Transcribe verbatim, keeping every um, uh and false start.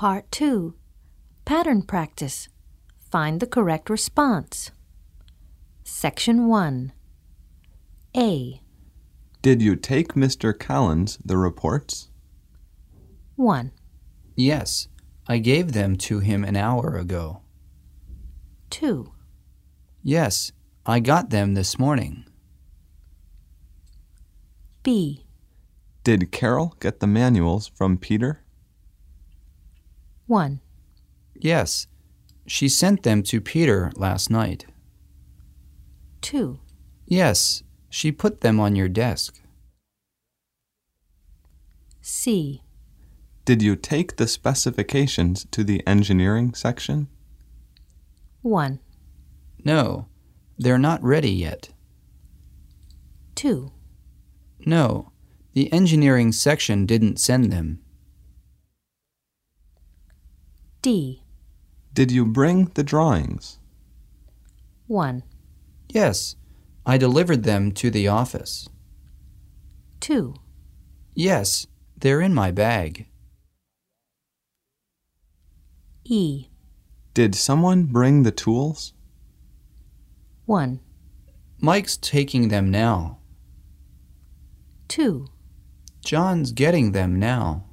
Part two. Pattern practice. Find the correct response. Section one. A. Did you take Mister Collins the reports? one. Yes, I gave them to him an hour ago. two. Yes, I got them this morning. B. Did Carol get the manuals from Peter? one. Yes, she sent them to Peter last night. two. Yes, she put them on your desk. C. Did you take the specifications to the engineering section? one. No, they're not ready yet. two. No, the engineering section didn't send them. D. Did you bring the drawings? one. Yes, I delivered them to the office. two. Yes, they're in my bag. E. Did someone bring the tools? one. Mike's taking them now. two. John's getting them now.